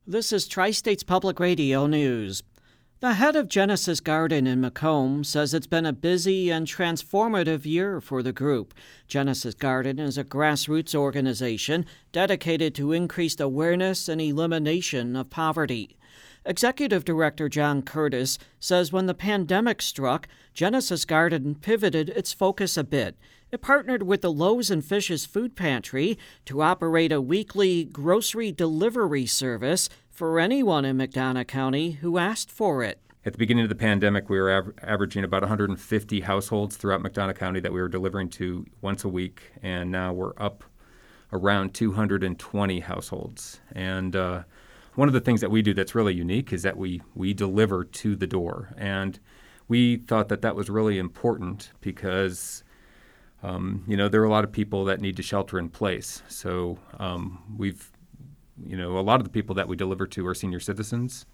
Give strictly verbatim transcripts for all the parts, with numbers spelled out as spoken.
This is Tri-States Public Radio News. The head of Genesis Garden in Macomb says it's been a busy and transformative year for the group. Genesis Garden is a grassroots organization dedicated to increased awareness and elimination of poverty. Executive Director John Curtis says when the pandemic struck, Genesis Garden pivoted its focus a bit. It partnered with the Loaves and Fishes Food Pantry to operate a weekly grocery delivery service for anyone in McDonough County who asked for it. At the beginning of the pandemic, we were av- averaging about one hundred fifty households throughout McDonough County that we were delivering to once a week, and now we're up around two hundred twenty households. And uh, one of the things that we do that's really unique is that we, we deliver to the door. And we thought that that was really important because, um, you know, there are a lot of people that need to shelter in place. So um, we've, you know, a lot of the people that we deliver to are senior citizens.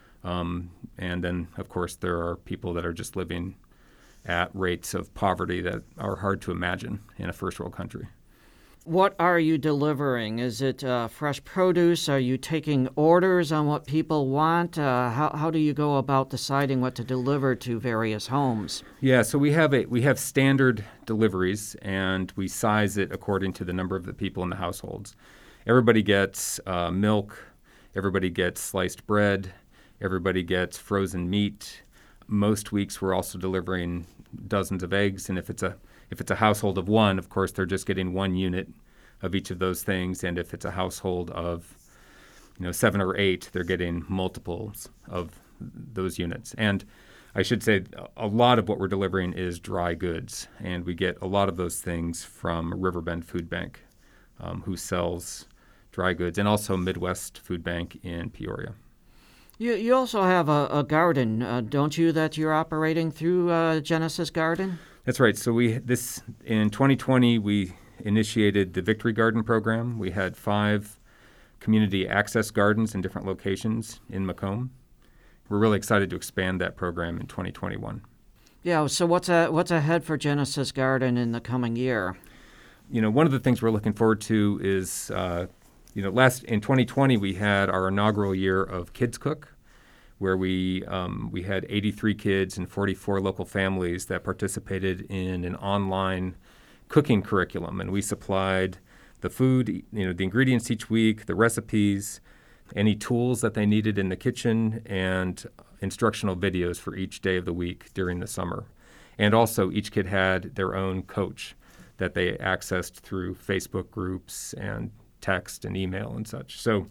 Um, and then, of course, there are people that are just living at rates of poverty that are hard to imagine in a first world country. What are you delivering? Is it uh, fresh produce? Are you taking orders on what people want? Uh, how, how do you go about deciding what to deliver to various homes? Yeah, so we have a we have standard deliveries, and we size it according to the number of the people in the households. Everybody gets uh, milk. Everybody gets sliced bread. Everybody gets frozen meat. Most weeks we're also delivering dozens of eggs, and if it's a if it's a household of one, of course they're just getting one unit of each of those things, and if it's a household of you know seven or eight, they're getting multiples of those units. And I should say a lot of what we're delivering is dry goods, and we get a lot of those things from Riverbend Food Bank, um, who sells dry goods, and also Midwest Food Bank in Peoria. You you also have a, a garden, uh, don't you, that you're operating through uh, Genesis Garden? That's right. So we this in twenty twenty we initiated the Victory Garden program. We had five community access gardens in different locations in Macomb. We're really excited to expand that program in twenty twenty-one. Yeah. So what's a, what's ahead for Genesis Garden in the coming year? You know, one of the things we're looking forward to is, uh, you know, last in twenty twenty we had our inaugural year of Kids Cook, where we um, we had eighty-three kids and forty-four local families that participated in an online cooking curriculum, and we supplied the food, you know, the ingredients each week, the recipes, any tools that they needed in the kitchen, and instructional videos for each day of the week during the summer. And also, each kid had their own coach that they accessed through Facebook groups and text and email and such. So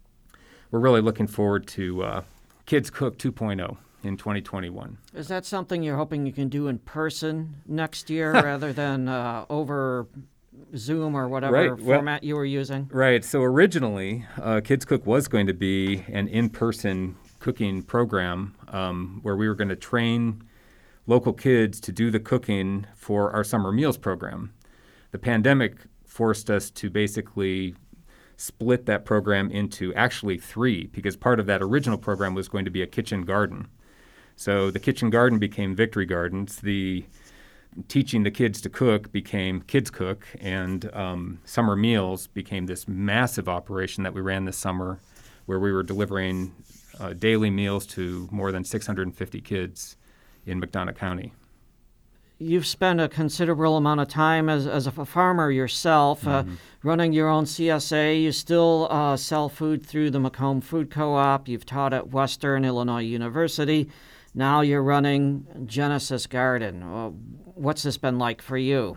we're really looking forward to uh, Kids Cook two point oh in twenty twenty-one. Is that something you're hoping you can do in person next year rather than uh, over Zoom or whatever right. format well, you were using? Right. So originally, uh, Kids Cook was going to be an in-person cooking program um, where we were going to train local kids to do the cooking for our summer meals program. The pandemic forced us to basically split that program into actually three, because part of that original program was going to be a kitchen garden. So the kitchen garden became Victory Gardens. The teaching the kids to cook became Kids Cook, and um, summer meals became this massive operation that we ran this summer, where we were delivering uh, daily meals to more than six hundred fifty kids in McDonough County. You've spent a considerable amount of time as, as a farmer yourself, mm-hmm. uh, running your own C S A. You still uh, sell food through the Macomb Food Co-op. You've taught at Western Illinois University. Now you're running Genesis Garden. Uh, what's this been like for you?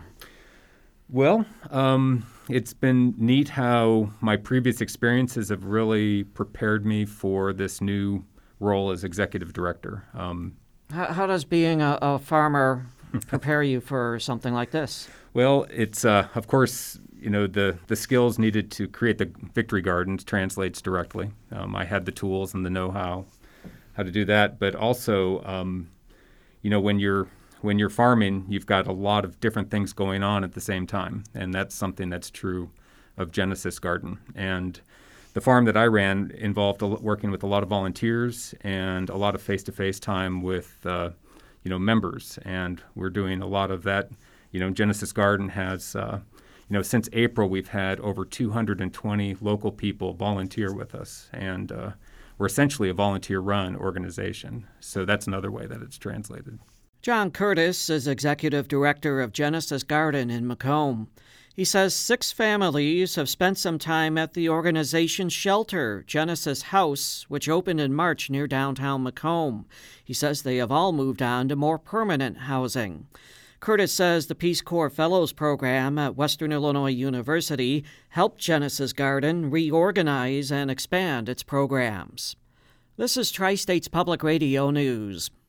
Well, um, it's been neat how my previous experiences have really prepared me for this new role as executive director. Um, how, how does being a, a farmer prepare you for something like this? Well, it's, uh, of course, you know, the, the skills needed to create the Victory Gardens translates directly. Um, I had the tools and the know-how how to do that, but also, um, you know, when you're when you're farming, you've got a lot of different things going on at the same time, and that's something that's true of Genesis Garden. And the farm that I ran involved a, working with a lot of volunteers and a lot of face-to-face time with, uh, you know, members, and we're doing a lot of that. You know, Genesis Garden has, uh, you know, since April, we've had over two hundred twenty local people volunteer with us, and uh, we're essentially a volunteer-run organization. So that's another way that it's translated. John Curtis is executive director of Genesis Garden in Macomb. He says six families have spent some time at the organization's shelter, Genesis House, which opened in March near downtown Macomb. He says they have all moved on to more permanent housing. Curtis says the Peace Corps Fellows Program at Western Illinois University helped Genesis Garden reorganize and expand its programs. This is Tri-States Public Radio News.